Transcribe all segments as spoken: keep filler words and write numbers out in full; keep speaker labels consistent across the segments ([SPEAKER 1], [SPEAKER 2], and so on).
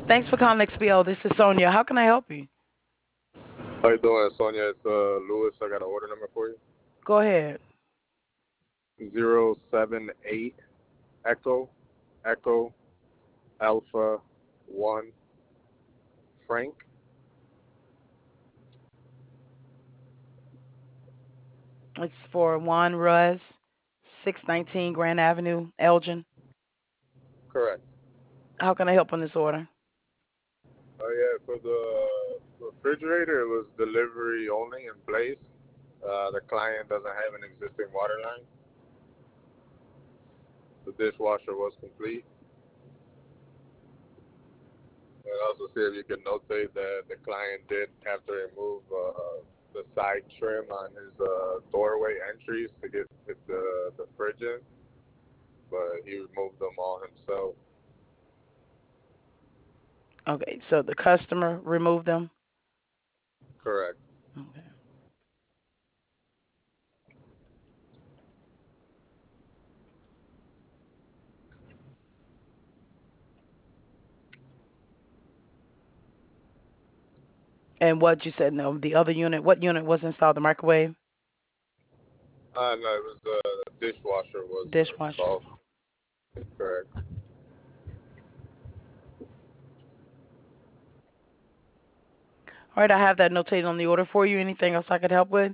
[SPEAKER 1] Thanks for calling X B O. This is Sonia. How can I help you?
[SPEAKER 2] How you doing, Sonia? It's uh, Lewis. I got an order number for you.
[SPEAKER 1] Go ahead.
[SPEAKER 2] Zero seven eight Echo Echo Alpha One Frank.
[SPEAKER 1] It's for Juan Ruz, six nineteen Grand Avenue, Elgin.
[SPEAKER 2] Correct.
[SPEAKER 1] How can I help on this order?
[SPEAKER 2] Oh yeah, for the refrigerator, it was delivery only in place. Uh, the client doesn't have an existing water line. The dishwasher was complete. And also see if you can notate that the client did have to remove uh, the side trim on his uh, doorway entries to get fit the, the fridge in, but he removed them all himself.
[SPEAKER 1] Okay, so the customer removed them.
[SPEAKER 2] Correct.
[SPEAKER 1] Okay. And what you said, no, the other unit, what unit was installed? The microwave?
[SPEAKER 2] Uh, no, it was uh, the dishwasher was
[SPEAKER 1] Dishwasher.
[SPEAKER 2] installed. Correct.
[SPEAKER 1] All right, I have that notated on the order for you. Anything else I could help with?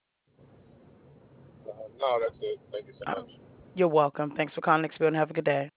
[SPEAKER 2] Uh, no, that's it. Thank you so
[SPEAKER 1] Uh,
[SPEAKER 2] much.
[SPEAKER 1] You're welcome. Thanks for calling X B O and have a good day.